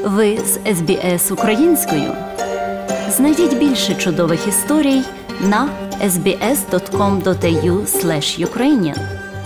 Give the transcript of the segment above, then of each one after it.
Ви з СБС українською. Знайдіть більше чудових історій на sbs.com.au/ukrainian.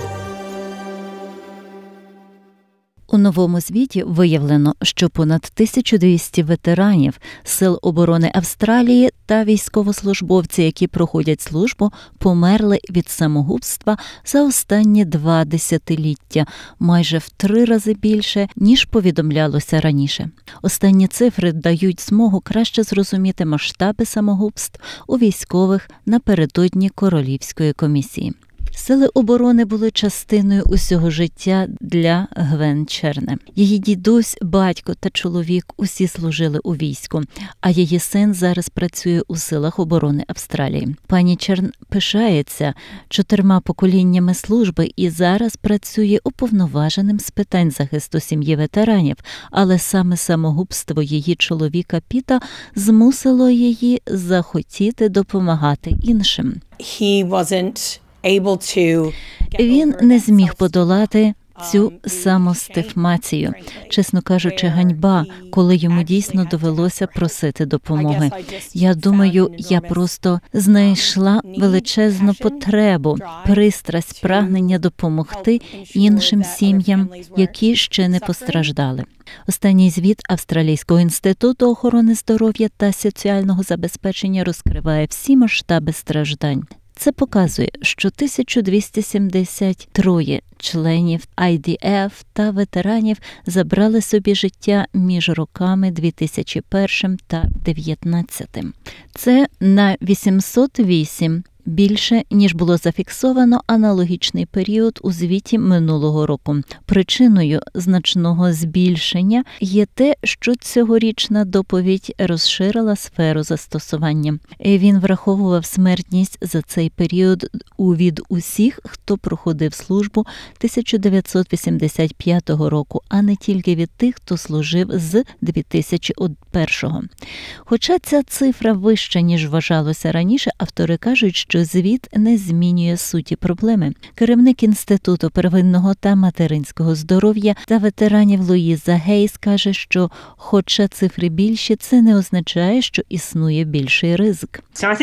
У новому звіті виявлено, що понад 1200 ветеранів Сил оборони Австралії та військовослужбовці, які проходять службу, померли від самогубства за останні 2 десятиліття, майже в 3 рази більше, ніж повідомлялося раніше. Останні цифри дають змогу краще зрозуміти масштаби самогубств у військових напередодні Королівської комісії. Сили оборони були частиною усього життя для Гвен Черне. Її дідусь, батько та чоловік усі служили у війську, а її син зараз працює у Силах оборони Австралії. Пані Черн пишається 4 поколіннями служби і зараз працює уповноваженим з питань захисту сім'ї ветеранів, але саме самогубство її чоловіка Піта змусило її захотіти допомагати іншим. Він не зміг подолати цю самостигмацію. Чесно кажучи, ганьба, коли йому дійсно довелося просити допомоги. Я думаю, я просто знайшла величезну потребу, пристрасть, прагнення допомогти іншим сім'ям, які ще не постраждали. Останній звіт Австралійського інституту охорони здоров'я та соціального забезпечення розкриває всі масштаби страждань. Це показує, що 1273 членів IDF та ветеранів забрали собі життя між роками 2001 та 2019. Це на 808 більше, ніж було зафіксовано аналогічний період у звіті минулого року. Причиною значного збільшення є те, що цьогорічна доповідь розширила сферу застосування. Він враховував смертність за цей період від усіх, хто проходив службу 1985 року, а не тільки від тих, хто служив з 2001. Хоча ця цифра вища, ніж вважалося раніше, автори кажуть, що звіт не змінює суті проблеми. Керівник Інституту первинного та материнського здоров'я та ветеранів Луїза Гейс каже, що хоча цифри більші, це не означає, що існує більший ризик.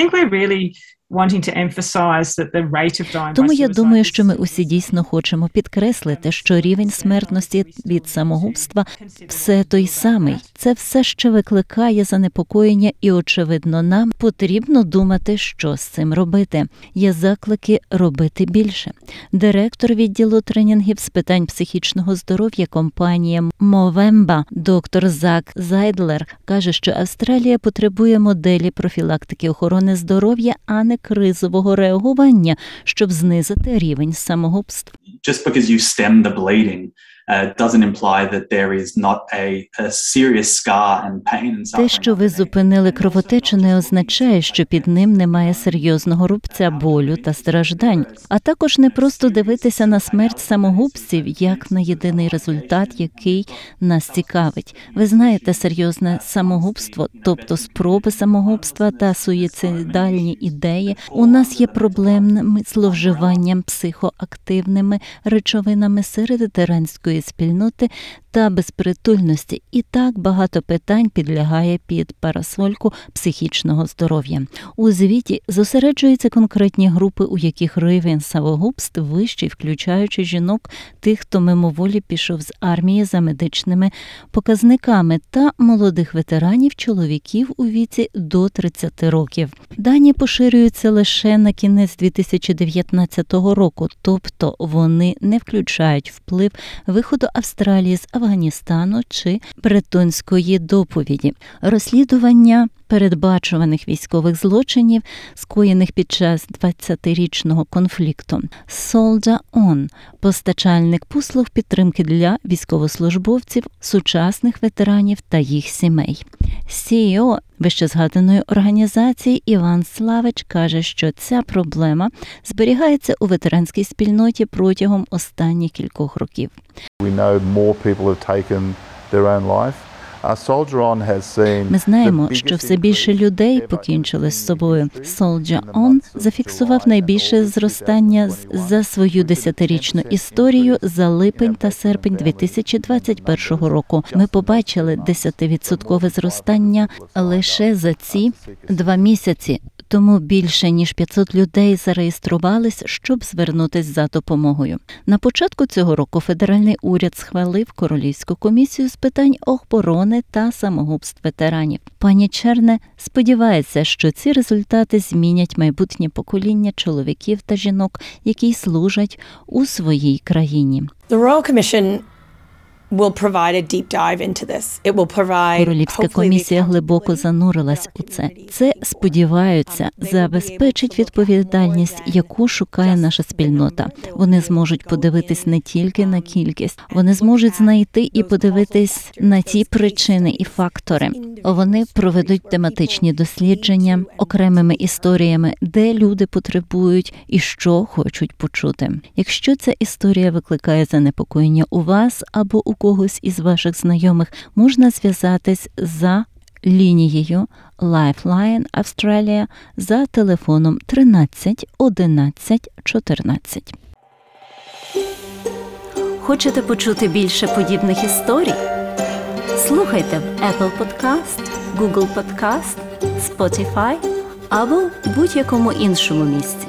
Тому я думаю, що ми усі дійсно хочемо підкреслити, що рівень смертності від самогубства все той самий. Це все ще викликає занепокоєння і, очевидно, нам потрібно думати, що з цим робити. Є заклики робити більше. Директор відділу тренінгів з питань психічного здоров'я компанії Movember, доктор Зак Зайдлер, каже, що Австралія потребує моделі профілактики охорони здоров'я, а не кризового реагування, щоб знизити рівень самогубств. Just because you stem the bleeding doesn't imply that there is not a serious scar and pain and suffering. Те, що ви зупинили кровотечу, не означає, що під ним немає серйозного рубця, болю та страждань. А також не просто дивитися на смерть самогубців, як на єдиний результат, який нас цікавить. Ви знаєте, серйозне самогубство, тобто спроби самогубства та суїцидальні ідеї, у нас є проблемними зловживанням психоактивними речовинами серед ветеранської спільноти та безпритульності. І так багато питань підлягає під парасольку психічного здоров'я. У звіті зосереджуються конкретні групи, у яких рівень самогубств вищий, включаючи жінок, тих, хто мимоволі пішов з армії за медичними показниками, та молодих ветеранів, чоловіків у віці до 30 років. Дані поширюються лише на кінець 2019 року, тобто вони не включають вплив виходу Австралії з Афганістану чи Бретонської доповіді. Розслідування передбачуваних військових злочинів, скоєних під час 20-річного конфлікту. Soldier On – постачальник послуг підтримки для військовослужбовців, сучасних ветеранів та їх сімей. CEO вищезгаданої організації Іван Славич каже, що ця проблема зберігається у ветеранській спільноті протягом останніх кількох років. We know more people have taken their own life. Ми знаємо, що все більше людей покінчили з собою. Soldier On зафіксував найбільше зростання за свою 10-річну історію за липень та серпень 2021 року. Ми побачили 10% зростання лише за ці 2 місяці. Тому більше ніж 500 людей зареєструвались, щоб звернутись за допомогою. На початку цього року федеральний уряд схвалив Королівську комісію з питань охорони та самогубств ветеранів. Пані Черне сподівається, що ці результати змінять майбутнє покоління чоловіків та жінок, які служать у своїй країні. The Royal Commission will provide a deep dive into this. It will provide. Королівська комісія глибоко занурилась у це. Це, сподіваються, забезпечить відповідальність, яку шукає наша спільнота. Вони зможуть подивитись не тільки на кількість, вони зможуть знайти і подивитись на ті причини і фактори. Вони проведуть тематичні дослідження окремими історіями, де люди потребують і що хочуть почути. Якщо ця історія викликає занепокоєння у вас або у когось із ваших знайомих, можна зв'язатись за лінією Lifeline Australia за телефоном 13 11 14. Хочете почути більше подібних історій? Слухайте в Apple Podcast, Google Podcast, Spotify або в будь-якому іншому місці.